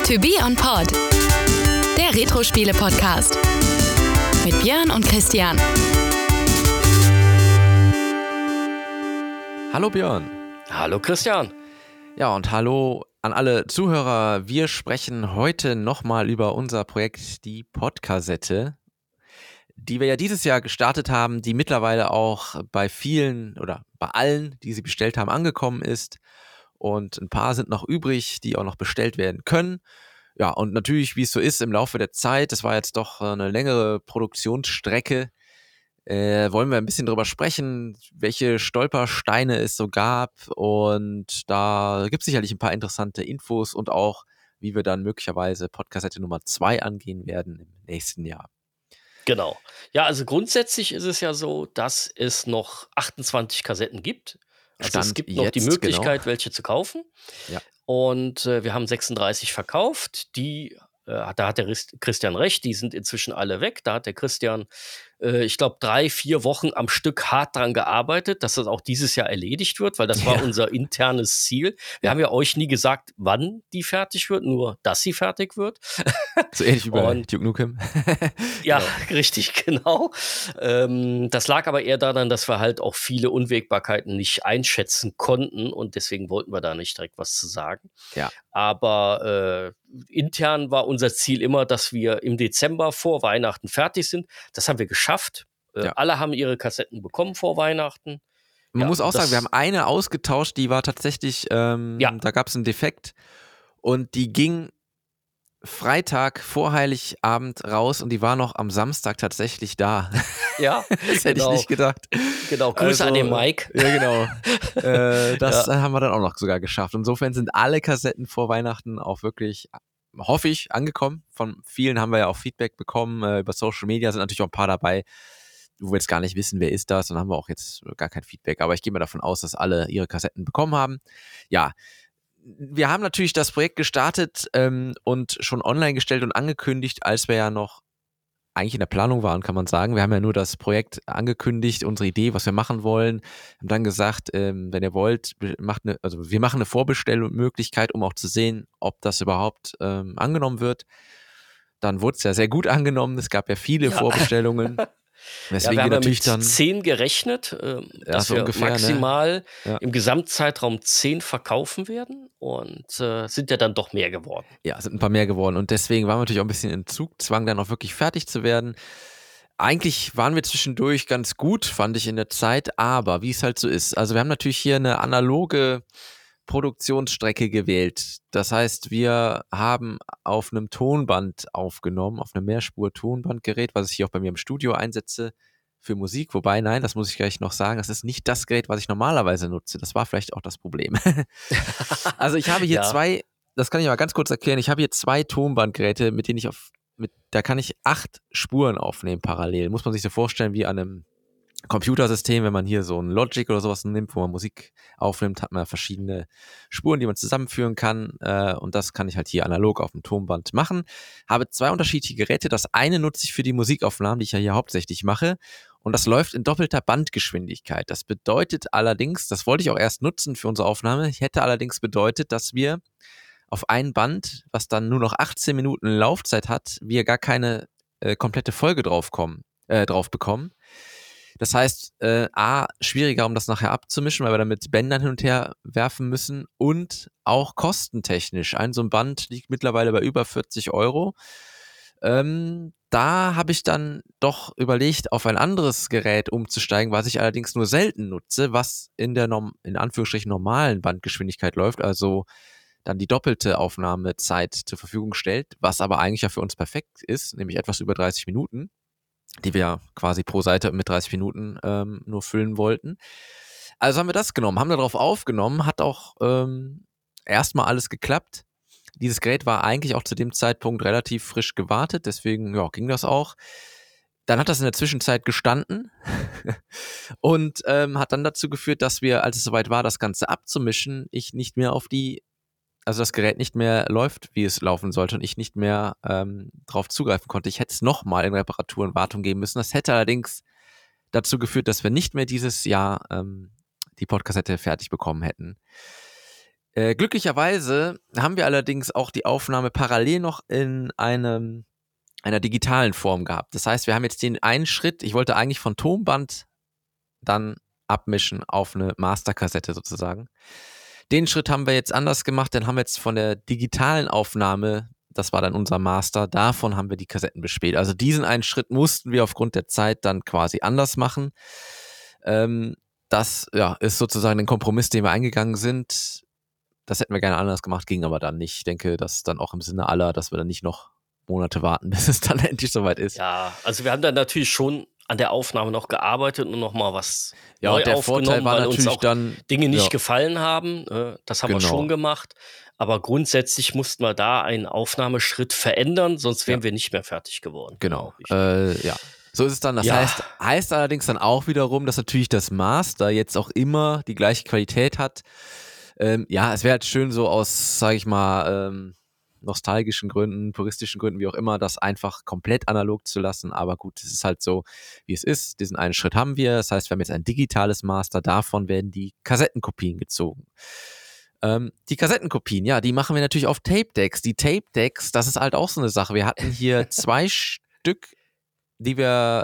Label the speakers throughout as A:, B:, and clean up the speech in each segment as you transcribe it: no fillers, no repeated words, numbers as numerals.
A: To Be On Pod, der Retro-Spiele-Podcast mit Björn und Christian.
B: Hallo Björn.
C: Hallo Christian.
B: Ja, und hallo an alle Zuhörer. Wir sprechen heute nochmal über unser Projekt, die Podkassette, die wir ja dieses Jahr gestartet haben, die mittlerweile auch bei vielen oder bei allen, die sie bestellt haben, angekommen ist. Und ein paar sind noch übrig, die auch noch bestellt werden können. Ja, und natürlich, wie es so ist, im Laufe der Zeit, das war jetzt doch eine längere Produktionsstrecke, wollen wir ein bisschen drüber sprechen, welche Stolpersteine es so gab. Und da gibt es sicherlich ein paar interessante Infos und auch, wie wir dann möglicherweise Podkassette Nummer 2 angehen werden im nächsten Jahr.
C: Genau. Ja, also grundsätzlich ist es ja so, dass es noch 28 Kassetten gibt. Also es gibt noch die Möglichkeit, welche zu kaufen.
B: Ja.
C: Und wir haben 36 verkauft. Da hat der Christian recht, die sind inzwischen alle weg. Da hat der Christian, ich glaube, 3-4 Wochen am Stück hart dran gearbeitet, dass das auch dieses Jahr erledigt wird, weil das war unser internes Ziel. Wir haben ja euch nie gesagt, wann die fertig wird, nur, dass sie fertig wird.
B: So ähnlich wie bei Duke Nukem.
C: Ja, genau. Richtig, genau. Das lag aber eher daran, dass wir halt auch viele Unwägbarkeiten nicht einschätzen konnten und deswegen wollten wir da nicht direkt was zu sagen.
B: Ja.
C: Aber intern war unser Ziel immer, dass wir im Dezember vor Weihnachten fertig sind. Das haben wir geschafft. Alle haben ihre Kassetten bekommen vor Weihnachten.
B: Man muss auch sagen, wir haben eine ausgetauscht, die war tatsächlich, da gab es einen Defekt und die ging Freitag vor Heiligabend raus und die war noch am Samstag tatsächlich da.
C: Ja,
B: das hätte ich nicht gedacht.
C: Genau, Grüße an den Mike.
B: Ja, genau. Das haben wir dann auch noch sogar geschafft. Insofern sind alle Kassetten vor Weihnachten auch wirklich, hoffe ich, angekommen. Von vielen haben wir ja auch Feedback bekommen. Über Social Media sind natürlich auch ein paar dabei, wo wir jetzt gar nicht wissen, wer ist das. Und haben wir auch jetzt gar kein Feedback. Aber ich gehe mal davon aus, dass alle ihre Kassetten bekommen haben. Ja, wir haben natürlich das Projekt gestartet und schon online gestellt und angekündigt, als wir ja noch eigentlich in der Planung waren, kann man sagen. Wir haben ja nur das Projekt angekündigt, unsere Idee, was wir machen wollen. Haben dann gesagt, wenn ihr wollt, wir machen eine Vorbestellmöglichkeit, um auch zu sehen, ob das überhaupt angenommen wird. Dann wurde es ja sehr gut angenommen. Es gab ja viele Vorbestellungen.
C: Weswegen wir haben natürlich mit 10 gerechnet, dass wir ungefähr, maximal im Gesamtzeitraum 10 verkaufen werden und sind ja dann doch mehr geworden.
B: Ja, sind ein paar mehr geworden und deswegen waren wir natürlich auch ein bisschen in Zugzwang, dann auch wirklich fertig zu werden. Eigentlich waren wir zwischendurch ganz gut, fand ich in der Zeit, aber wie es halt so ist. Also wir haben natürlich hier eine analoge Produktionsstrecke gewählt. Das heißt, wir haben auf einem Tonband aufgenommen, auf einem Mehrspur-Tonbandgerät, was ich hier auch bei mir im Studio einsetze für Musik. Wobei, nein, das muss ich gleich noch sagen, das ist nicht das Gerät, was ich normalerweise nutze. Das war vielleicht auch das Problem. Also ich habe hier das kann ich mal ganz kurz erklären, ich habe hier 2 Tonbandgeräte, mit denen da kann ich 8 Spuren aufnehmen parallel. Muss man sich so vorstellen wie an einem Computersystem, wenn man hier so ein Logic oder sowas nimmt, wo man Musik aufnimmt, hat man verschiedene Spuren, die man zusammenführen kann und das kann ich halt hier analog auf dem Tonband machen. Habe 2 unterschiedliche Geräte. Das eine nutze ich für die Musikaufnahmen, die ich ja hier hauptsächlich mache und das läuft in doppelter Bandgeschwindigkeit. Das bedeutet allerdings, das wollte ich auch erst nutzen für unsere Aufnahme, hätte allerdings bedeutet, dass wir auf ein Band, was dann nur noch 18 Minuten Laufzeit hat, wir gar keine komplette Folge drauf bekommen. Das heißt, schwieriger, um das nachher abzumischen, weil wir dann mit Bändern hin und her werfen müssen und auch kostentechnisch. So ein Band liegt mittlerweile bei über 40 €. Da habe ich dann doch überlegt, auf ein anderes Gerät umzusteigen, was ich allerdings nur selten nutze, was in der in Anführungsstrichen normalen Bandgeschwindigkeit läuft, also dann die doppelte Aufnahmezeit zur Verfügung stellt, was aber eigentlich ja für uns perfekt ist, nämlich etwas über 30 Minuten. Die wir ja quasi pro Seite mit 30 Minuten nur füllen wollten. Also haben wir das genommen, haben darauf aufgenommen, hat auch erstmal alles geklappt. Dieses Gerät war eigentlich auch zu dem Zeitpunkt relativ frisch gewartet, deswegen ging das auch. Dann hat das in der Zwischenzeit gestanden und hat dann dazu geführt, dass wir, als es soweit war, das Ganze abzumischen, das Gerät nicht mehr läuft, wie es laufen sollte und ich nicht mehr drauf zugreifen konnte. Ich hätte es nochmal in Reparatur und Wartung geben müssen. Das hätte allerdings dazu geführt, dass wir nicht mehr dieses Jahr die Podkassette fertig bekommen hätten. Glücklicherweise haben wir allerdings auch die Aufnahme parallel noch in einer digitalen Form gehabt. Das heißt, wir haben jetzt den einen Schritt, ich wollte eigentlich von Tonband dann abmischen auf eine Masterkassette sozusagen. Den Schritt haben wir jetzt anders gemacht, dann haben wir jetzt von der digitalen Aufnahme, das war dann unser Master, davon haben wir die Kassetten bespielt. Also diesen einen Schritt mussten wir aufgrund der Zeit dann quasi anders machen. Das ist sozusagen ein Kompromiss, den wir eingegangen sind. Das hätten wir gerne anders gemacht, ging aber dann nicht. Ich denke, das ist dann auch im Sinne aller, dass wir dann nicht noch Monate warten, bis es dann endlich soweit ist.
C: Ja, also wir haben dann natürlich schon an der Aufnahme noch gearbeitet und nochmal was neu
B: der
C: aufgenommen,
B: Vorteil war
C: weil
B: natürlich
C: uns auch
B: dann
C: Dinge nicht gefallen haben. Das haben wir
B: Genau.
C: schon gemacht. Aber grundsätzlich mussten wir da einen Aufnahmeschritt verändern, sonst wären wir nicht mehr fertig geworden.
B: Genau.
C: Richtig.
B: So ist es dann. Das
C: Ja.
B: heißt allerdings dann auch wiederum, dass natürlich das Master jetzt auch immer die gleiche Qualität hat. Es wäre halt schön so aus, sage ich mal, nostalgischen Gründen, puristischen Gründen, wie auch immer, das einfach komplett analog zu lassen. Aber gut, es ist halt so, wie es ist. Diesen einen Schritt haben wir. Das heißt, wir haben jetzt ein digitales Master. Davon werden die Kassettenkopien gezogen. Die Kassettenkopien, ja, die machen wir natürlich auf Tape-Decks. Die Tape-Decks, das ist halt auch so eine Sache. Wir hatten hier 2 Stück, die wir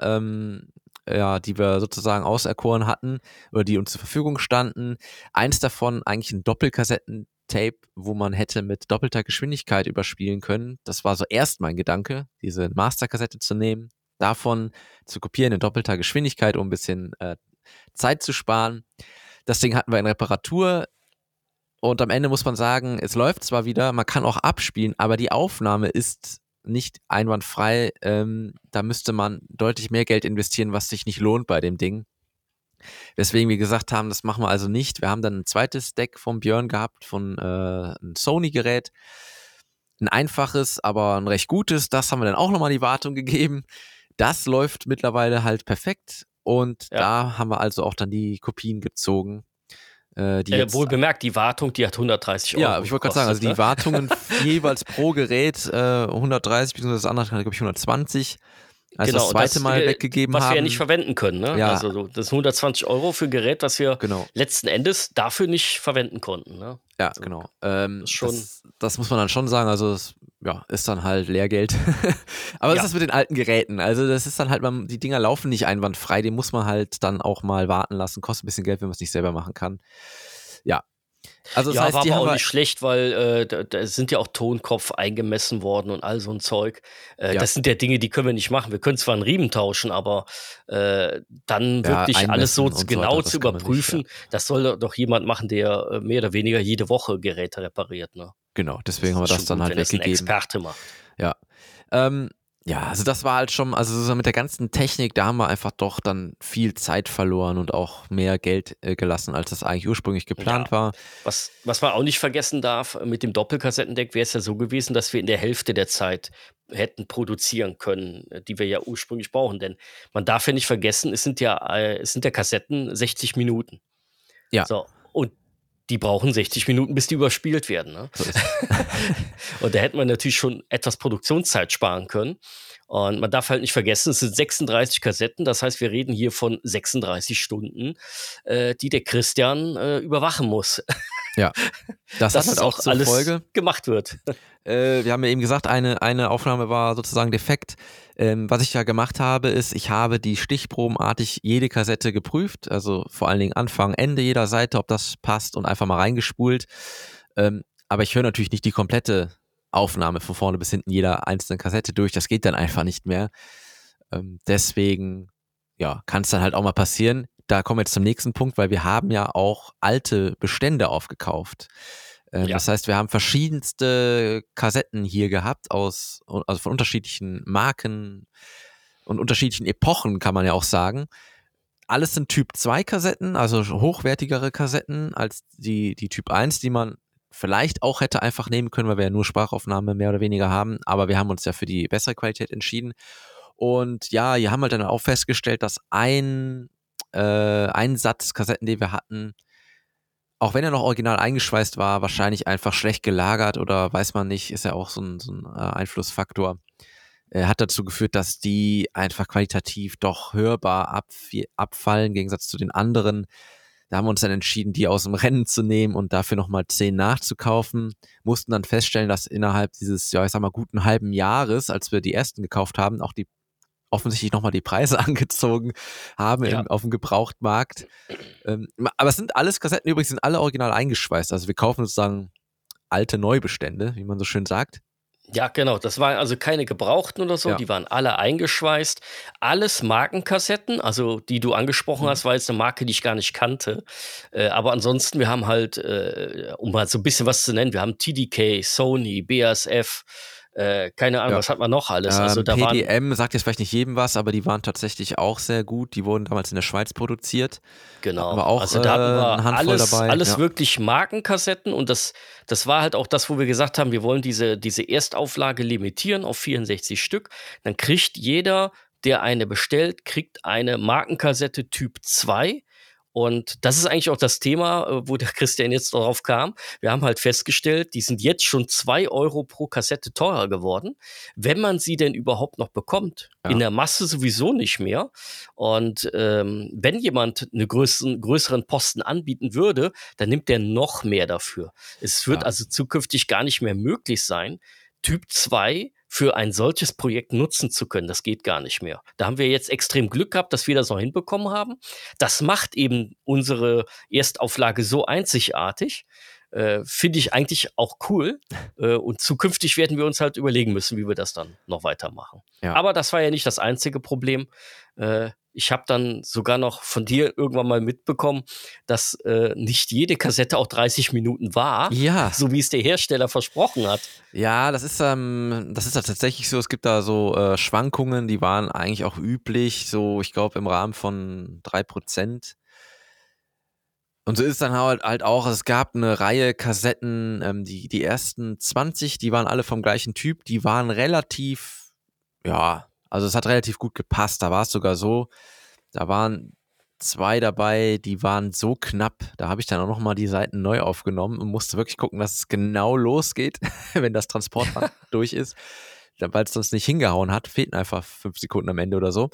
B: sozusagen auserkoren hatten oder die uns zur Verfügung standen. Eins davon eigentlich ein Doppelkassettentape, wo man hätte mit doppelter Geschwindigkeit überspielen können. Das war so erst mein Gedanke, diese Masterkassette zu nehmen, davon zu kopieren in doppelter Geschwindigkeit, um ein bisschen Zeit zu sparen. Das Ding hatten wir in Reparatur. Und am Ende muss man sagen, es läuft zwar wieder, man kann auch abspielen, aber die Aufnahme ist nicht einwandfrei. Da müsste man deutlich mehr Geld investieren, was sich nicht lohnt bei dem Ding. Weswegen wir gesagt haben, das machen wir also nicht. Wir haben dann ein zweites Deck vom Björn gehabt, von einem Sony-Gerät. Ein einfaches, aber ein recht gutes. Das haben wir dann auch nochmal die Wartung gegeben. Das läuft mittlerweile halt perfekt. Und da haben wir also auch dann die Kopien gezogen.
C: Wohl bemerkt, die Wartung, die hat 130 Euro.
B: Ja, ich wollte gerade sagen, also die Wartungen jeweils pro Gerät 130, beziehungsweise das andere, glaube ich, 120. Als wir das zweite Mal weggegeben haben.
C: Was wir ja nicht verwenden können. Ne?
B: Ja.
C: Also das sind 120 Euro für ein Gerät, was wir letzten Endes dafür nicht verwenden konnten. Ne?
B: Ja, genau. Das muss man dann schon sagen. Also das, ist dann halt Lehrgeld. Aber das ist mit den alten Geräten. Also das ist dann halt, die Dinger laufen nicht einwandfrei. Den muss man halt dann auch mal warten lassen. Kostet ein bisschen Geld, wenn man es nicht selber machen kann. Ja. Also das heißt,
C: war
B: die
C: aber
B: haben
C: auch nicht schlecht, weil da sind ja auch Tonkopf eingemessen worden und all so ein Zeug. Das sind ja Dinge, die können wir nicht machen. Wir können zwar einen Riemen tauschen, aber dann wirklich alles so genau zu überprüfen, das soll doch jemand machen, der mehr oder weniger jede Woche Geräte repariert. Ne?
B: Genau, deswegen haben wir das dann
C: gut,
B: halt weggegeben.
C: Wenn es ein Experte macht.
B: Ja. Also das war halt schon, also so mit der ganzen Technik, da haben wir einfach doch dann viel Zeit verloren und auch mehr Geld gelassen, als das eigentlich ursprünglich geplant war.
C: Was man auch nicht vergessen darf, mit dem Doppelkassettendeck wäre es ja so gewesen, dass wir in der Hälfte der Zeit hätten produzieren können, die wir ja ursprünglich brauchen. Denn man darf ja nicht vergessen, es sind ja Kassetten 60 Minuten.
B: Ja.
C: So, und die brauchen 60 Minuten, bis die überspielt werden. Ne?
B: So ist es.
C: Und da hätte man natürlich schon etwas Produktionszeit sparen können. Und man darf halt nicht vergessen, es sind 36 Kassetten. Das heißt, wir reden hier von 36 Stunden, die der Christian überwachen muss.
B: Ja, das hat halt auch zur
C: alles
B: Folge
C: gemacht wird.
B: Wir haben ja eben gesagt, eine Aufnahme war sozusagen defekt. Was ich ja gemacht habe, ist, ich habe die stichprobenartig jede Kassette geprüft, also vor allen Dingen Anfang, Ende jeder Seite, ob das passt und einfach mal reingespult. Aber ich höre natürlich nicht die komplette Aufnahme von vorne bis hinten jeder einzelnen Kassette durch, das geht dann einfach nicht mehr. Deswegen, kann es dann halt auch mal passieren. Da kommen wir jetzt zum nächsten Punkt, weil wir haben ja auch alte Bestände aufgekauft. Das heißt, wir haben verschiedenste Kassetten hier gehabt, also von unterschiedlichen Marken und unterschiedlichen Epochen, kann man ja auch sagen. Alles sind Typ 2 Kassetten, also hochwertigere Kassetten als die Typ 1, die man vielleicht auch hätte einfach nehmen können, weil wir ja nur Sprachaufnahme mehr oder weniger haben. Aber wir haben uns ja für die bessere Qualität entschieden. Und ja, hier haben wir dann auch festgestellt, dass ein Satz Kassetten, den wir hatten, auch wenn er noch original eingeschweißt war, wahrscheinlich einfach schlecht gelagert oder weiß man nicht, ist ja auch so ein Einflussfaktor, hat dazu geführt, dass die einfach qualitativ doch hörbar abfallen, im Gegensatz zu den anderen. Da haben wir uns dann entschieden, die aus dem Rennen zu nehmen und dafür nochmal 10 nachzukaufen. Mussten dann feststellen, dass innerhalb dieses, ja, ich sag mal, guten halben Jahres, als wir die ersten gekauft haben, auch die offensichtlich nochmal die Preise angezogen haben auf dem Gebrauchtmarkt. Aber es sind alles Kassetten übrigens, sind alle original eingeschweißt. Also wir kaufen sozusagen alte Neubestände, wie man so schön sagt.
C: Ja, genau. Das waren also keine gebrauchten oder so,
B: Ja.
C: die waren alle eingeschweißt. Alles Markenkassetten, also die du angesprochen hast, war jetzt eine Marke, die ich gar nicht kannte. Aber ansonsten, wir haben halt, um mal so ein bisschen was zu nennen, wir haben TDK, Sony, BASF, keine Ahnung,
B: Ja.
C: was hat man noch alles? Also da waren
B: PDM sagt jetzt vielleicht nicht jedem was, aber die waren tatsächlich auch sehr gut. Die wurden damals in der Schweiz produziert.
C: Genau.
B: Hatten wir auch
C: Also da hatten wir
B: eine Handvoll
C: alles,
B: dabei.
C: alles
B: Ja.
C: wirklich Markenkassetten und das war halt auch das, wo wir gesagt haben, wir wollen diese Erstauflage limitieren auf 64 Stück. Dann kriegt jeder, der eine bestellt, kriegt eine Markenkassette Typ 2. Und das ist eigentlich auch das Thema, wo der Christian jetzt darauf kam. Wir haben halt festgestellt, die sind jetzt schon 2 Euro pro Kassette teurer geworden, wenn man sie denn überhaupt noch bekommt.
B: Ja.
C: In der Masse sowieso nicht mehr. Und wenn jemand einen größeren Posten anbieten würde, dann nimmt der noch mehr dafür. Es wird also zukünftig gar nicht mehr möglich sein, Typ 2 für ein solches Projekt nutzen zu können. Das geht gar nicht mehr. Da haben wir jetzt extrem Glück gehabt, dass wir das noch hinbekommen haben. Das macht eben unsere Erstauflage so einzigartig. Finde ich eigentlich auch cool. Und zukünftig werden wir uns halt überlegen müssen, wie wir das dann noch weitermachen.
B: Ja.
C: Aber das war ja nicht das einzige Problem. Ich habe dann sogar noch von dir irgendwann mal mitbekommen, dass nicht jede Kassette auch 30 Minuten war, so wie es der Hersteller versprochen hat.
B: Ja, das ist tatsächlich so. Es gibt da so Schwankungen, die waren eigentlich auch üblich, so ich glaube im Rahmen von 3%. Und so ist es dann halt auch, es gab eine Reihe Kassetten, die ersten 20, die waren alle vom gleichen Typ, die waren relativ, ja, also es hat relativ gut gepasst. Da war es sogar so, da waren 2 dabei, die waren so knapp, da habe ich dann auch nochmal die Seiten neu aufgenommen und musste wirklich gucken, dass es genau losgeht, wenn das Transportband durch ist, weil es sonst nicht hingehauen hat, fehlten einfach 5 Sekunden am Ende oder so.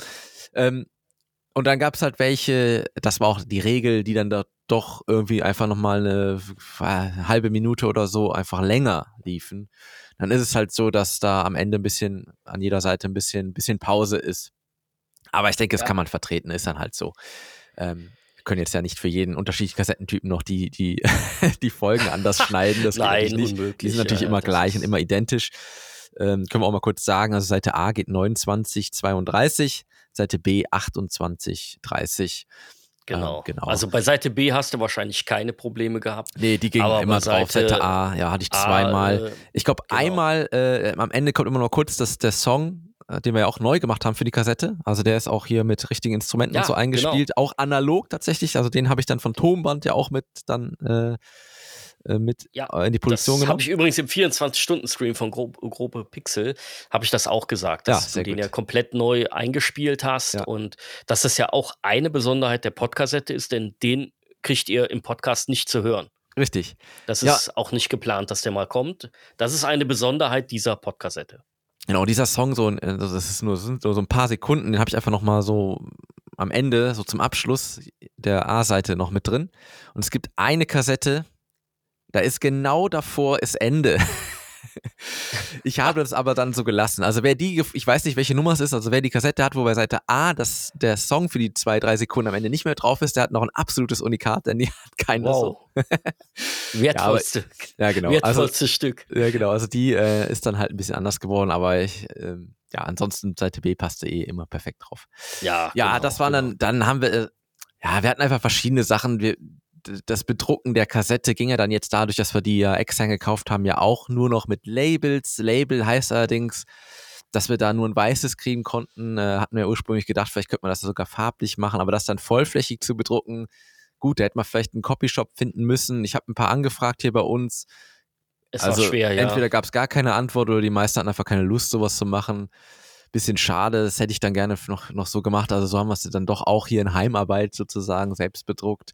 B: Und dann gab es halt welche, das war auch die Regel, die dann da doch irgendwie einfach nochmal eine halbe Minute oder so einfach länger liefen. Dann ist es halt so, dass da am Ende ein bisschen, an jeder Seite ein bisschen Pause ist. Aber ich denke, das kann man vertreten, ist dann halt so. Wir können jetzt ja nicht für jeden unterschiedlichen Kassettentypen noch die Folgen anders schneiden. Das
C: Nein,
B: nicht.
C: unmöglich.
B: Die sind natürlich immer gleich und immer identisch. Können wir auch mal kurz sagen, also Seite A geht 29,32, Seite B 28,30.
C: Genau. Also bei Seite B hast du wahrscheinlich keine Probleme gehabt.
B: Nee, die ging immer drauf. Seite A, ja, hatte ich zweimal. Ich glaube, einmal, am Ende kommt immer noch kurz der Song, den wir ja auch neu gemacht haben für die Kassette. Also der ist auch hier mit richtigen Instrumenten und so eingespielt. Auch analog tatsächlich. Also den habe ich dann von Tonband ja auch mit dann in die Produktion genommen.
C: Das habe ich übrigens im 24-Stunden-Stream von Grobe Pixel, habe ich das auch gesagt, dass du den ja komplett neu eingespielt hast und dass das ja auch eine Besonderheit der Podkassette ist, denn den kriegt ihr im Podcast nicht zu hören.
B: Richtig.
C: Das ist auch nicht geplant, dass der mal kommt. Das ist eine Besonderheit dieser Podkassette.
B: Genau, dieser Song, das sind so ein paar Sekunden, den habe ich einfach nochmal so am Ende, so zum Abschluss der A-Seite noch mit drin. Und es gibt eine Kassette, da ist genau davor ist Ende. Ich habe das aber dann so gelassen. Also ich weiß nicht, welche Nummer es ist, also wer die Kassette hat, wo bei Seite A der Song für die 2-3 Sekunden am Ende nicht mehr drauf ist, der hat noch ein absolutes Unikat, denn die hat keiner so.
C: Wertvollste.
B: Genau.
C: Wertvollste Stück.
B: Ja, genau. Also die ist dann halt ein bisschen anders geworden, aber ansonsten Seite B passte immer perfekt drauf.
C: Ja,
B: genau, das waren dann haben wir, wir hatten einfach verschiedene Sachen. Das Bedrucken der Kassette ging ja dann jetzt dadurch, dass wir die ja extern gekauft haben, ja auch nur noch mit Labels. Label heißt allerdings, dass wir da nur ein weißes kriegen konnten. Hatten wir ursprünglich gedacht, vielleicht könnte man das sogar farblich machen, aber das dann vollflächig zu bedrucken, gut, da hätte man vielleicht einen Copyshop finden müssen. Ich habe ein paar angefragt hier bei uns.
C: Es war schwer,
B: entweder gab es gar keine Antwort oder die meisten hatten einfach keine Lust, sowas zu machen. Bisschen schade, das hätte ich dann gerne noch so gemacht. Also so haben wir es dann doch auch hier in Heimarbeit sozusagen selbst bedruckt.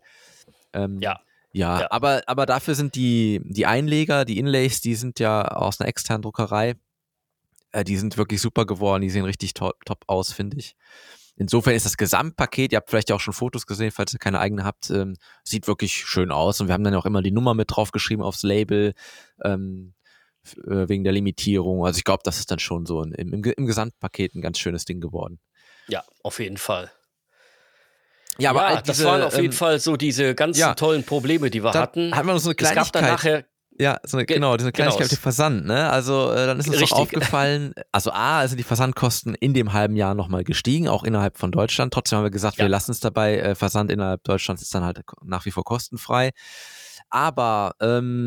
B: Aber dafür sind die Einleger, die Inlays, die sind ja aus einer externen Druckerei. Die sind wirklich super geworden, die sehen richtig top aus, finde ich. insofern ist das Gesamtpaket, ihr habt vielleicht auch schon Fotos gesehen, falls ihr keine eigene habt, sieht wirklich schön aus. Und wir haben dann auch immer die Nummer mit draufgeschrieben aufs Label, wegen der Limitierung. Also ich glaube, das ist dann schon so im Gesamtpaket ein ganz schönes Ding geworden.
C: Ja, auf jeden Fall.
B: Ja, aber
C: Ja, das waren auf jeden Fall so diese ganzen tollen Probleme, die wir hatten.
B: Hatten wir noch so eine Kleinigkeit.
C: Es gab dann nachher
B: genau, diese Kleinigkeit mit dem Versand, ne? Also dann ist uns doch aufgefallen, also sind die Versandkosten in dem halben Jahr nochmal gestiegen, auch innerhalb von Deutschland. Trotzdem haben wir gesagt, wir lassen es dabei, Versand innerhalb Deutschlands ist dann halt nach wie vor kostenfrei. Aber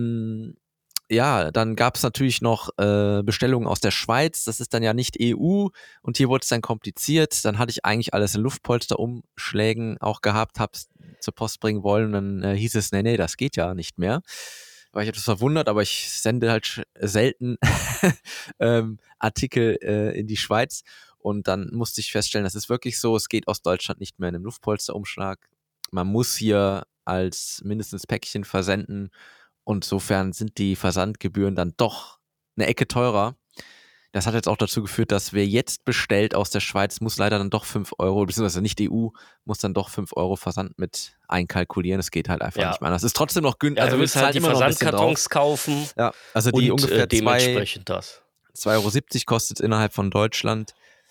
B: dann gab es natürlich noch Bestellungen aus der Schweiz, das ist dann ja nicht EU und hier wurde es dann kompliziert. Dann hatte ich eigentlich alles in Luftpolsterumschlägen auch gehabt, hab's zur Post bringen wollen und dann hieß es, nee, das geht ja nicht mehr. War ich etwas verwundert, aber ich sende halt selten Artikel in die Schweiz und dann musste ich feststellen, das ist wirklich so, es geht aus Deutschland nicht mehr in einem Luftpolsterumschlag. Man muss hier als mindestens Päckchen versenden und insofern sind die Versandgebühren dann doch eine Ecke teurer. Das hat jetzt auch dazu geführt, dass wer jetzt bestellt aus der Schweiz, muss leider dann doch 5 Euro, beziehungsweise nicht EU, muss dann doch 5 Euro Versand mit einkalkulieren. Das geht halt einfach nicht mehr. Das ist trotzdem noch günstig.
C: Also du willst halt die Versandkartons kaufen.
B: Ja, also die ungefähr
C: dementsprechend
B: 2,70 € kostet innerhalb von Deutschland.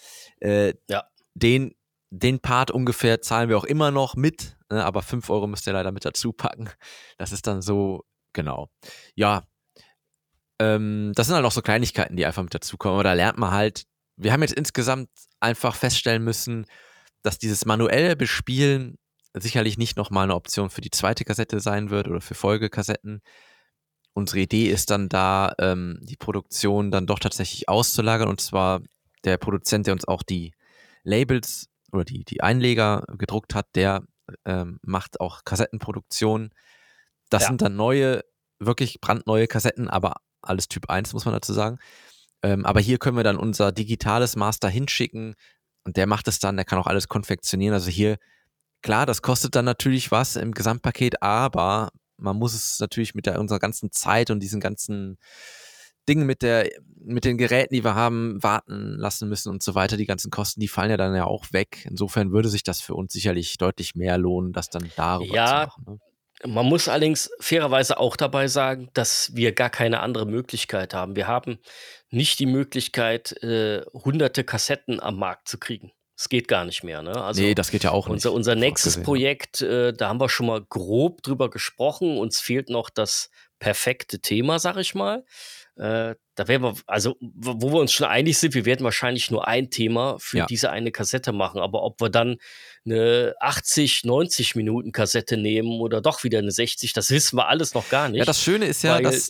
B: Den Part ungefähr zahlen wir auch immer noch mit, ne, aber 5 Euro müsst ihr leider mit dazu packen. Das ist dann so, genau. Ja, das sind halt auch so Kleinigkeiten, die einfach mit dazukommen. Aber da lernt man halt, wir haben jetzt insgesamt einfach feststellen müssen, dass dieses manuelle Bespielen sicherlich nicht nochmal eine Option für die zweite Kassette sein wird oder für Folgekassetten. Unsere Idee ist dann da, die Produktion dann doch tatsächlich auszulagern. Und zwar der Produzent, der uns auch die Labels oder die Einleger gedruckt hat, der macht auch Kassettenproduktion. Das sind dann wirklich brandneue Kassetten, aber alles Typ 1, muss man dazu sagen. Aber hier können wir dann unser digitales Master hinschicken und der macht es dann, der kann auch alles konfektionieren. Also hier, klar, das kostet dann natürlich was im Gesamtpaket, aber man muss es natürlich mit unserer ganzen Zeit und diesen ganzen Dingen mit den Geräten, die wir haben, warten lassen müssen und so weiter, die ganzen Kosten, die fallen ja dann ja auch weg. Insofern würde sich das für uns sicherlich deutlich mehr lohnen, das dann darüber zu machen. Ne?
C: Man muss allerdings fairerweise auch dabei sagen, dass wir gar keine andere Möglichkeit haben. Wir haben nicht die Möglichkeit, hunderte Kassetten am Markt zu kriegen. Das geht gar nicht mehr. Ne? Also
B: nee, das geht ja auch nicht.
C: Unser nächstes Projekt, da haben wir schon mal grob drüber gesprochen. Uns fehlt noch das perfekte Thema, sag ich mal. Da werden wir, also wo wir uns schon einig sind, wir werden wahrscheinlich nur ein Thema für diese eine Kassette machen. Aber ob wir dann eine 80, 90 Minuten Kassette nehmen oder doch wieder eine 60, das wissen wir alles noch gar nicht.
B: Ja, das Schöne ist ja, dass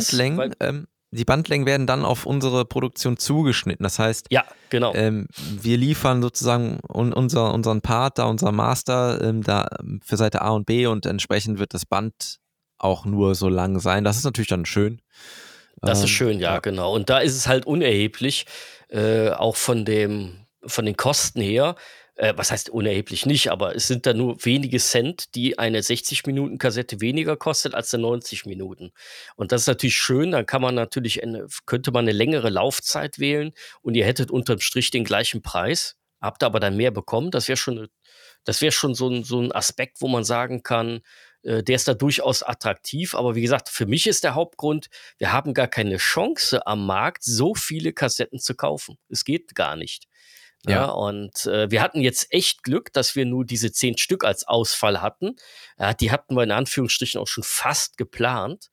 B: die Bandlängen werden dann auf unsere Produktion zugeschnitten. Das heißt,
C: genau.
B: Wir liefern sozusagen unseren Part, da unser Master da für Seite A und B und entsprechend wird das Band auch nur so lang sein. Das ist natürlich dann schön.
C: Das ist schön, ja, genau. Und da ist es halt unerheblich, auch von den Kosten her. Was heißt unerheblich nicht, aber es sind da nur wenige Cent, die eine 60-Minuten-Kassette weniger kostet als eine 90 Minuten. Und das ist natürlich schön, dann könnte man eine längere Laufzeit wählen und ihr hättet unterm Strich den gleichen Preis, habt aber dann mehr bekommen. Das wäre schon so ein Aspekt, wo man sagen kann, der ist da durchaus attraktiv. Aber wie gesagt, für mich ist der Hauptgrund, wir haben gar keine Chance am Markt, so viele Kassetten zu kaufen. Es geht gar nicht. Ja, und wir hatten jetzt echt Glück, dass wir nur diese 10 Stück als Ausfall hatten. Die hatten wir in Anführungsstrichen auch schon fast geplant.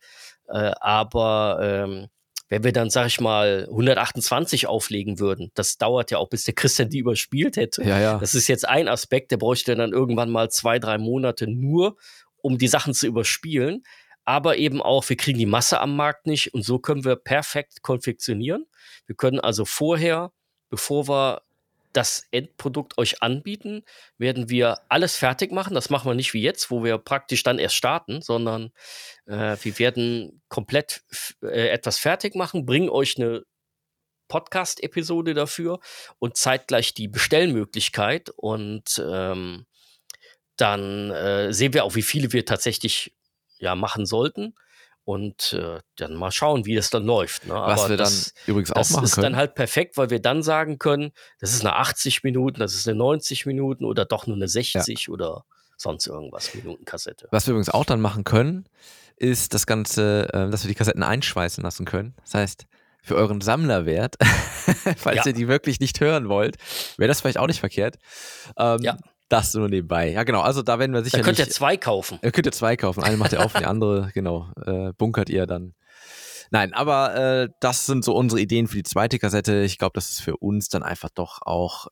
C: Aber wenn wir dann, sag ich mal, 128 auflegen würden, das dauert ja auch, bis der Christian die überspielt hätte.
B: Ja.
C: Das ist jetzt ein Aspekt, der bräuchte dann irgendwann mal 2-3 Monate nur, um die Sachen zu überspielen. Aber eben auch, wir kriegen die Masse am Markt nicht und so können wir perfekt konfektionieren. Wir können also vorher, bevor wir das Endprodukt euch anbieten, werden wir alles fertig machen. Das machen wir nicht wie jetzt, wo wir praktisch dann erst starten, sondern wir werden komplett etwas fertig machen, bringen euch eine Podcast-Episode dafür und zeitgleich die Bestellmöglichkeit und dann sehen wir auch, wie viele wir tatsächlich machen sollten. und dann mal schauen, wie das dann läuft. Ne?
B: Was
C: Aber
B: wir dann
C: das,
B: übrigens auch
C: das
B: machen
C: ist
B: können.
C: dann halt perfekt, weil wir dann sagen können, das ist eine 80 Minuten, das ist eine 90 Minuten oder doch nur eine 60 oder sonst irgendwas Minutenkassette.
B: Was wir übrigens auch dann machen können, ist das Ganze, dass wir die Kassetten einschweißen lassen können. Das heißt, für euren Sammlerwert, falls
C: Ja.
B: ihr die wirklich nicht hören wollt, wäre das vielleicht auch nicht verkehrt.
C: Ja.
B: Das nur nebenbei. Ja, genau. Also da werden wir
C: Dann
B: sicherlich.
C: könnt ihr 2 kaufen.
B: Ihr könnt ihr 2 kaufen. Eine macht ihr auf und die andere, genau, bunkert ihr dann. Nein, aber das sind so unsere Ideen für die zweite Kassette. Ich glaube, das ist für uns dann einfach doch auch,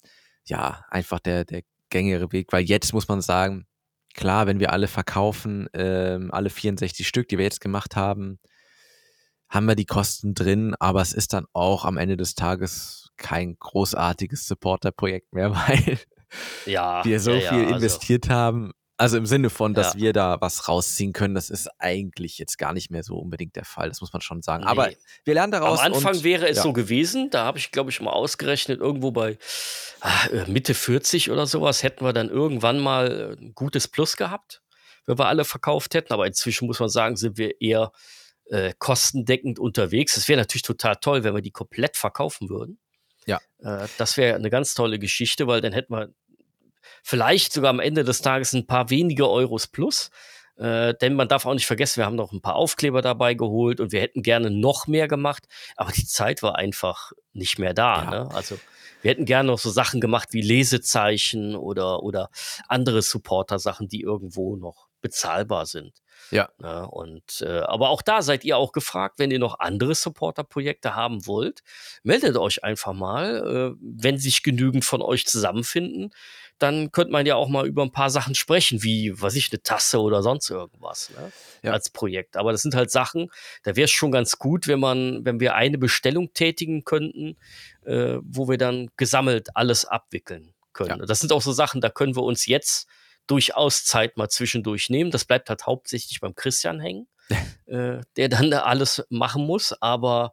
B: einfach der gängigere Weg, weil jetzt muss man sagen, klar, wenn wir alle verkaufen, alle 64 Stück, die wir jetzt gemacht haben, haben wir die Kosten drin, aber es ist dann auch am Ende des Tages kein großartiges Supporter-Projekt mehr, weil
C: Ja,
B: wir so viel
C: also,
B: investiert haben. Also im Sinne von, dass
C: Ja.
B: wir da was rausziehen können, das ist eigentlich jetzt gar nicht mehr so unbedingt der Fall, das muss man schon sagen. Aber
C: Nee.
B: wir lernen
C: Am
B: daraus.
C: Anfang
B: und,
C: wäre es
B: ja.
C: so gewesen, da habe ich, glaube ich, mal ausgerechnet, irgendwo bei Mitte 40 oder sowas hätten wir dann irgendwann mal ein gutes Plus gehabt, wenn wir alle verkauft hätten. Aber inzwischen muss man sagen, sind wir eher kostendeckend unterwegs. Es wäre natürlich total toll, wenn wir die komplett verkaufen würden.
B: Ja.
C: Das wäre eine ganz tolle Geschichte, weil dann hätten wir vielleicht sogar am Ende des Tages ein paar wenige Euros plus. Denn man darf auch nicht vergessen, wir haben noch ein paar Aufkleber dabei geholt und wir hätten gerne noch mehr gemacht, aber die Zeit war einfach nicht mehr da.
B: Ja.
C: Ne? Also wir hätten gerne noch so Sachen gemacht wie Lesezeichen oder andere Supporter-Sachen, die irgendwo noch bezahlbar sind.
B: Ja.
C: Ne? Aber auch da seid ihr auch gefragt, wenn ihr noch andere Supporter-Projekte haben wollt, meldet euch einfach mal. Wenn sich genügend von euch zusammenfinden, dann könnte man ja auch mal über ein paar Sachen sprechen, wie, was weiß ich, eine Tasse oder sonst irgendwas, ne?
B: Ja.
C: Als Projekt. Aber das sind halt Sachen, da wäre es schon ganz gut, wenn wir eine Bestellung tätigen könnten, wo wir dann gesammelt alles abwickeln können.
B: Ja.
C: Das sind auch so Sachen, da können wir uns jetzt durchaus Zeit mal zwischendurch nehmen. Das bleibt halt hauptsächlich beim Christian hängen, der dann da alles machen muss. Aber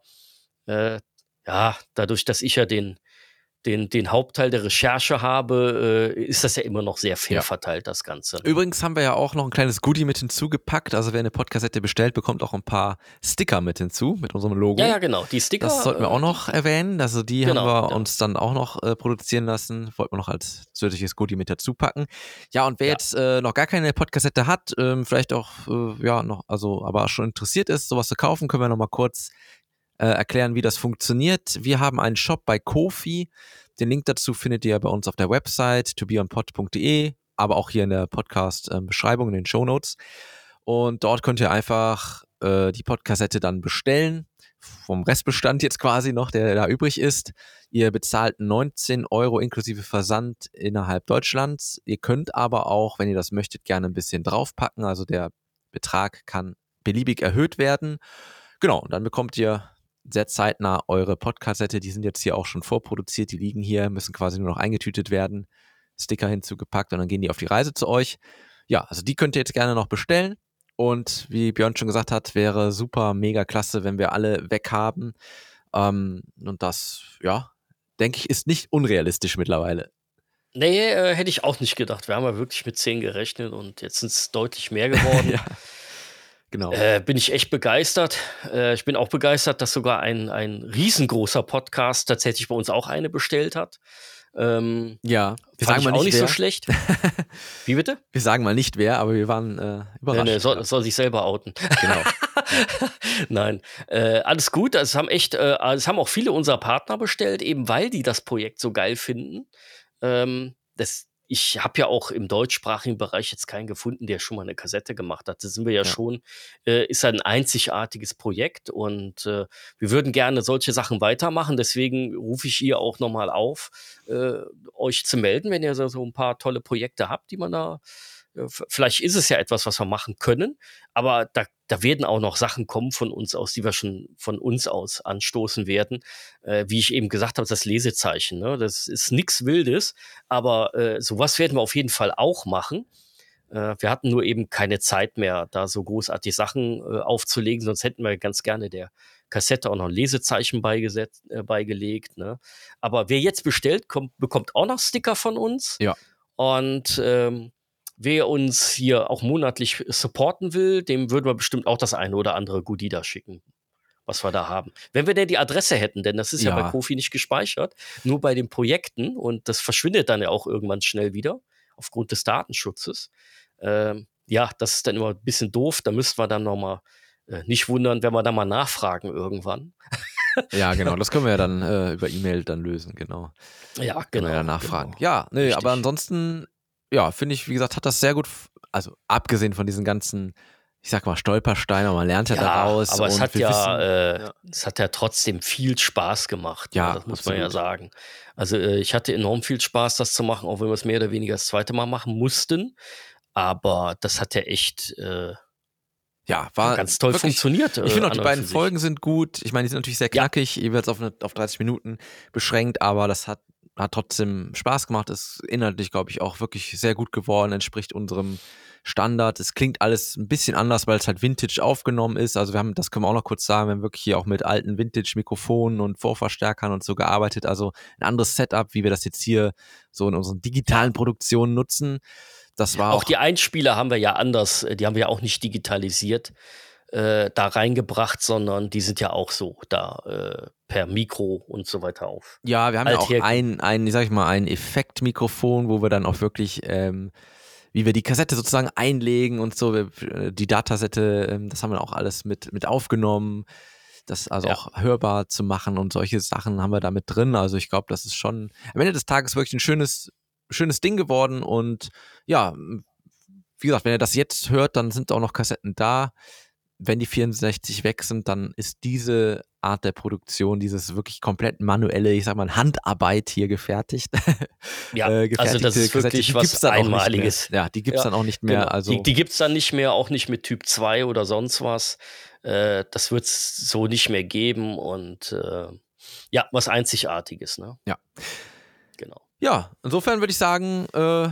C: dadurch, dass ich ja den Hauptteil der Recherche habe, ist das ja immer noch sehr fair verteilt, das Ganze.
B: Übrigens haben wir ja auch noch ein kleines Goodie mit hinzugepackt. Also wer eine Podcast-Kassette bestellt, bekommt auch ein paar Sticker mit hinzu, mit unserem Logo.
C: Ja, genau. Die Sticker.
B: Das sollten wir auch noch erwähnen. Also die
C: Genau,
B: haben wir
C: ja.
B: uns dann auch noch produzieren lassen. Wollten wir noch als zusätzliches Goodie mit dazu packen. Ja, und wer jetzt noch gar keine Podcast-Kassette hat, vielleicht auch aber schon interessiert ist, sowas zu kaufen, können wir noch mal kurz erklären, wie das funktioniert. Wir haben einen Shop bei Ko-fi. Den Link dazu findet ihr bei uns auf der Website tobeonpod.de, aber auch hier in der Podcast-Beschreibung, in den Shownotes. Und dort könnt ihr einfach die Podcast-Kassette dann bestellen, vom Restbestand jetzt quasi noch, der da übrig ist. Ihr bezahlt 19 € inklusive Versand innerhalb Deutschlands. Ihr könnt aber auch, wenn ihr das möchtet, gerne ein bisschen draufpacken. Also der Betrag kann beliebig erhöht werden. Genau, und dann bekommt ihr sehr zeitnah eure Podcast-Kassette. Die sind jetzt hier auch schon vorproduziert. Die liegen hier, müssen quasi nur noch eingetütet werden. Sticker hinzugepackt und dann gehen die auf die Reise zu euch. Ja, also die könnt ihr jetzt gerne noch bestellen. Und wie Björn schon gesagt hat, wäre super, mega klasse, wenn wir alle weg haben. Und das, denke ich, ist nicht unrealistisch mittlerweile.
C: Nee, hätte ich auch nicht gedacht. Wir haben ja wirklich mit 10 gerechnet und jetzt sind es deutlich mehr geworden.
B: Ja, genau.
C: Bin ich echt begeistert. Ich bin auch begeistert, dass sogar ein riesengroßer Podcast tatsächlich bei uns auch eine bestellt hat.
B: Wir sagen
C: Fand ich
B: mal
C: auch
B: nicht
C: nicht
B: wer.
C: so schlecht. Wie bitte?
B: Wir sagen mal nicht wer, aber wir waren überrascht.
C: Nee, soll sich selber outen.
B: Genau.
C: Nein, alles gut. Es haben auch viele unserer Partner bestellt, eben weil die das Projekt so geil finden. Ich habe ja auch im deutschsprachigen Bereich jetzt keinen gefunden, der schon mal eine Kassette gemacht hat. Das sind wir ja schon. Ist ein einzigartiges Projekt und wir würden gerne solche Sachen weitermachen. Deswegen rufe ich ihr auch nochmal auf, euch zu melden, wenn ihr so ein paar tolle Projekte habt, die man da. Vielleicht ist es ja etwas, was wir machen können, aber da werden auch noch Sachen kommen von uns aus, die wir schon von uns aus anstoßen werden. Wie ich eben gesagt habe, das Lesezeichen, ne? Das ist nichts Wildes, aber sowas werden wir auf jeden Fall auch machen. Wir hatten nur eben keine Zeit mehr, da so großartig Sachen aufzulegen, sonst hätten wir ganz gerne der Kassette auch noch ein Lesezeichen beigelegt. Ne? Aber wer jetzt bestellt, bekommt auch noch Sticker von uns.
B: Ja.
C: Und wer uns hier auch monatlich supporten will, dem würden wir bestimmt auch das eine oder andere Goodie da schicken, was wir da haben. Wenn wir denn die Adresse hätten, denn das ist ja bei Ko-fi nicht gespeichert, nur bei den Projekten und das verschwindet dann ja auch irgendwann schnell wieder aufgrund des Datenschutzes. Ja, das ist dann immer ein bisschen doof, da müssten wir dann nochmal nicht wundern, wenn wir da mal nachfragen irgendwann.
B: Ja, genau, das können wir ja dann über E-Mail dann lösen, genau.
C: Ja,
B: können wir ja nachfragen. Genau. Ja, nee, aber ansonsten, ja, finde ich, wie gesagt, hat das sehr gut, also abgesehen von diesen ganzen, ich sag mal, Stolpersteine, man lernt ja daraus.
C: Aber es hat es hat ja trotzdem viel Spaß gemacht. Ja, das muss man ja sagen. Also ich hatte enorm viel Spaß, das zu machen, auch wenn wir es mehr oder weniger das zweite Mal machen mussten. Aber das hat ja echt war ganz toll wirklich funktioniert.
B: Ich finde auch, die beiden Folgen sind gut. Ich meine, die sind natürlich sehr knackig, jeweils auf 30 Minuten beschränkt, aber das hat trotzdem Spaß gemacht. Ist inhaltlich, glaube ich, auch wirklich sehr gut geworden, entspricht unserem Standard. Es klingt alles ein bisschen anders, weil es halt Vintage aufgenommen ist. Also das können wir auch noch kurz sagen, wir haben wirklich hier auch mit alten Vintage-Mikrofonen und Vorverstärkern und so gearbeitet. Also ein anderes Setup, wie wir das jetzt hier so in unseren digitalen Produktionen nutzen. Das war
C: auch die Einspieler haben wir ja anders, die haben wir ja auch nicht digitalisiert da reingebracht, sondern die sind ja auch so da per Mikro und so weiter auf.
B: Ja, wir haben ja auch ein Effektmikrofon, wo wir dann auch wirklich, wie wir die Kassette sozusagen einlegen und so, die Datasette, das haben wir auch alles mit aufgenommen, das also auch hörbar zu machen und solche Sachen haben wir da mit drin. Also ich glaube, das ist schon am Ende des Tages wirklich ein schönes Ding geworden und ja, wie gesagt, wenn ihr das jetzt hört, dann sind auch noch Kassetten da. Wenn die 64 weg sind, dann ist diese Art der Produktion, dieses wirklich komplett manuelle, ich sag mal, Handarbeit hier gefertigt.
C: Ja, also das ist wirklich was Einmaliges.
B: Ja, die gibt's dann auch nicht mehr.
C: Genau.
B: Also
C: die gibt's dann nicht mehr, auch nicht mit Typ 2 oder sonst was. Das wird's so nicht mehr geben und was Einzigartiges, ne?
B: Ja.
C: Genau.
B: Ja, insofern würde ich sagen,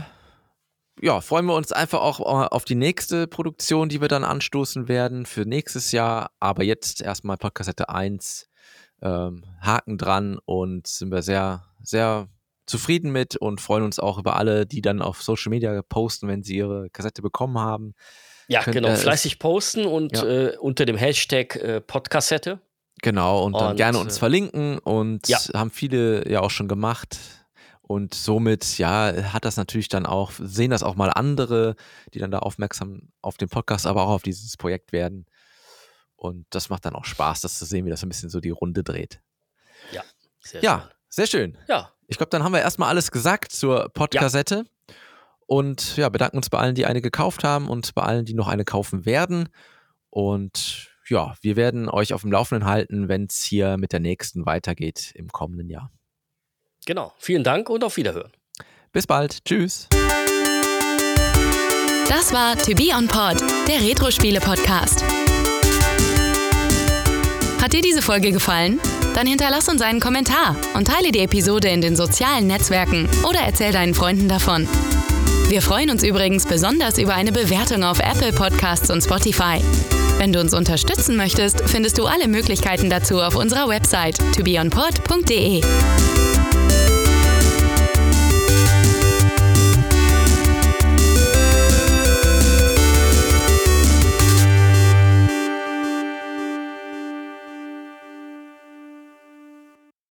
B: freuen wir uns einfach auch auf die nächste Produktion, die wir dann anstoßen werden für nächstes Jahr. Aber jetzt erstmal Podcast 1, Haken dran und sind wir sehr, sehr zufrieden mit und freuen uns auch über alle, die dann auf Social Media posten, wenn sie ihre Kassette bekommen haben.
C: Ja, genau, fleißig posten und unter dem Hashtag Podcassette.
B: Genau, und dann gerne uns verlinken und haben viele ja auch schon gemacht. Und somit, hat das natürlich dann auch, sehen das auch mal andere, die dann da aufmerksam auf den Podcast, aber auch auf dieses Projekt werden. Und das macht dann auch Spaß, das zu sehen, wie das ein bisschen so die Runde dreht.
C: Ja, sehr schön.
B: Sehr schön.
C: Ja.
B: Ich glaube, dann haben wir erstmal alles gesagt zur Podkassette. Ja. Und bedanken uns bei allen, die eine gekauft haben und bei allen, die noch eine kaufen werden. Und wir werden euch auf dem Laufenden halten, wenn es hier mit der nächsten weitergeht im kommenden Jahr.
C: Genau. Vielen Dank und auf Wiederhören.
B: Bis bald. Tschüss.
A: Das war To Be On Pod, der Retro-Spiele-Podcast. Hat dir diese Folge gefallen? Dann hinterlass uns einen Kommentar und teile die Episode in den sozialen Netzwerken oder erzähl deinen Freunden davon. Wir freuen uns übrigens besonders über eine Bewertung auf Apple Podcasts und Spotify. Wenn du uns unterstützen möchtest, findest du alle Möglichkeiten dazu auf unserer Website tobeonpod.de.